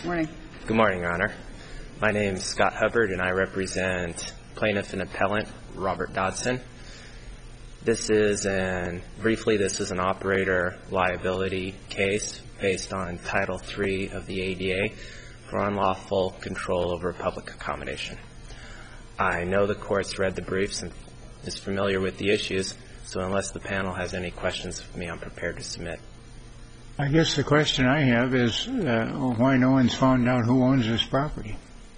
Morning. Good morning, Your Honor. My name is Scott Hubbard, and I represent plaintiff and appellant Robert Dodson. This is an operator liability case based on Title III of the ADA for unlawful control over public accommodation. I know the Court's read the briefs and is familiar with the issues, so unless the panel has any questions of me, I'm prepared to submit. I guess the question I have is why no one's found out who owns this property?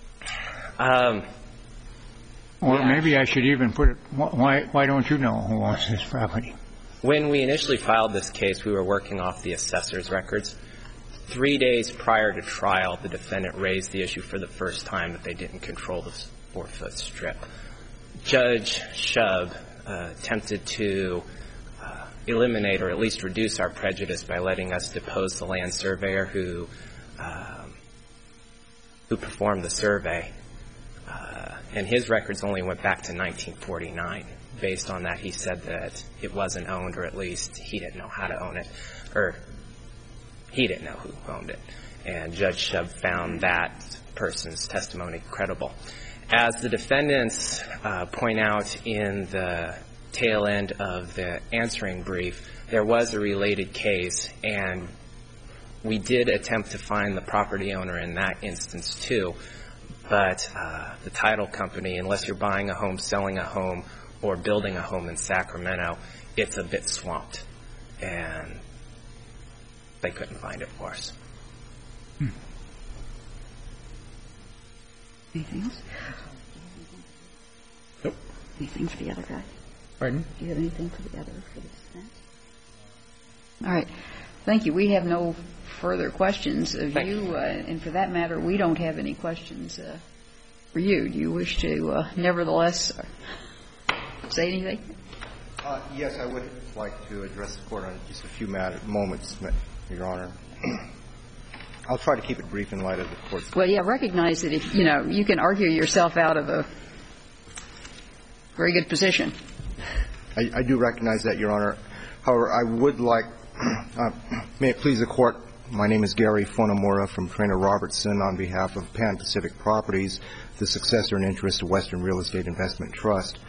Or maybe I should even put it, why don't you know who owns this property? When we initially filed this case, we were working off the assessor's records. 3 days prior to trial, the defendant raised the issue for the first time that they didn't control the 4-foot strip. Judge Shub attempted to eliminate or at least reduce our prejudice by letting us depose the land surveyor who performed the survey. And his records only went back to 1949. Based on that, he said that it wasn't owned, or at least he didn't know how to own it, or he didn't know who owned it. And Judge Shub found that person's testimony credible. As the defendants point out in the tail end of the answering brief, there was a related case, and we did attempt to find the property owner in that instance too. But the title company, unless you're buying a home, selling a home, or building a home in Sacramento, it's a bit swamped. And they couldn't find it for us. Anything else? Nope. Anything for the other guy? Pardon? Do you have anything for the other, for the defense? All right. Thank you. We have no further questions of you. And for that matter, we don't have any questions for you. Do you wish to nevertheless say anything? Yes, I would like to address the Court on just a few moments, Your Honor. I'll try to keep it brief in light of the Court's. Well, yeah, recognize that if, you can argue yourself out of a very good position. I do recognize that, Your Honor. However, I would like, may it please the Court, my name is Gary Fonamora from Traynor Robertson on behalf of Pan Pacific Properties, the successor in interest of Western Real Estate Investment Trust.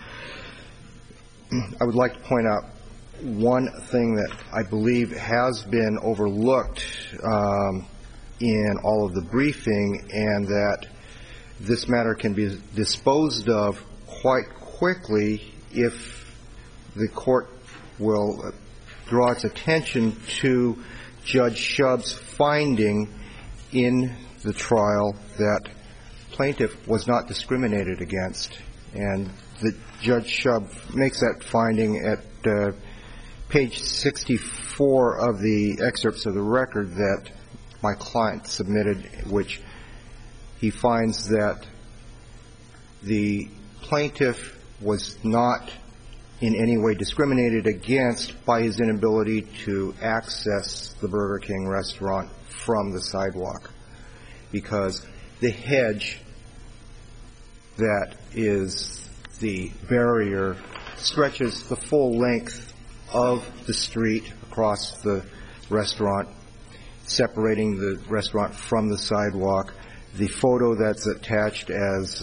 I would like to point out one thing that I believe has been overlooked in all of the briefing, and that this matter can be disposed of quite quickly if the Court will draw its attention to Judge Shub's finding in the trial that plaintiff was not discriminated against. And the Judge Shub makes that finding at page 64 of the excerpts of the record that my client submitted, which he finds that the plaintiff was not in any way discriminated against by his inability to access the Burger King restaurant from the sidewalk, because the hedge that is the barrier stretches the full length of the street across the restaurant, separating the restaurant from the sidewalk. The photo that's attached as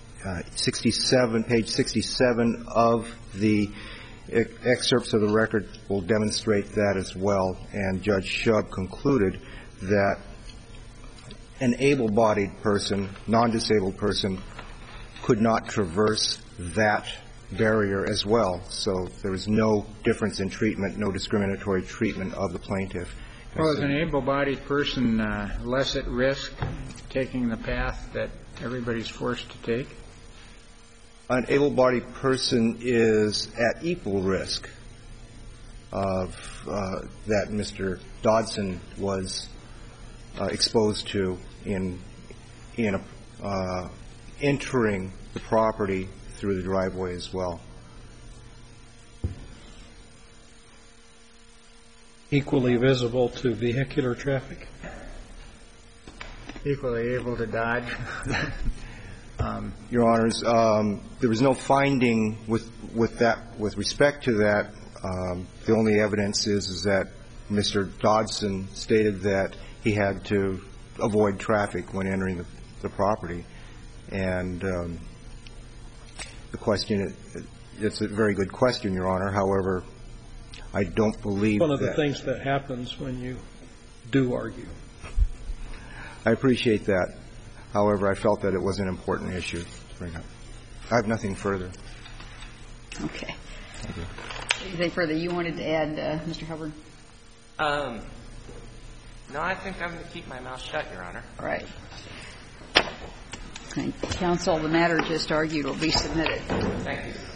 page 67 of the excerpts of the record will demonstrate that as well. And Judge Shub concluded that an able-bodied person, non-disabled person, could not traverse that barrier as well. So there was no difference in treatment, no discriminatory treatment of the plaintiff. Well, is an able-bodied person less at risk taking the path that everybody's forced to take? An able-bodied person is at equal risk of that Mr. Dodson was exposed to in entering the property through the driveway as well. Equally visible to vehicular traffic? Equally able to dodge? Your Honors, there was no finding with respect to that. The only evidence is that Mr. Dodson stated that he had to avoid traffic when entering the property. And the question, it's a very good question, Your Honor. However, I don't believe that. One of the things that happens when you do argue. I appreciate that. However, I felt that it was an important issue to bring up. I have nothing further. Okay. Thank you. Anything further you wanted to add, Mr. Hubbard? No, I think I'm going to keep my mouth shut, Your Honor. All right. Counsel, the matter just argued will be submitted. Thank you.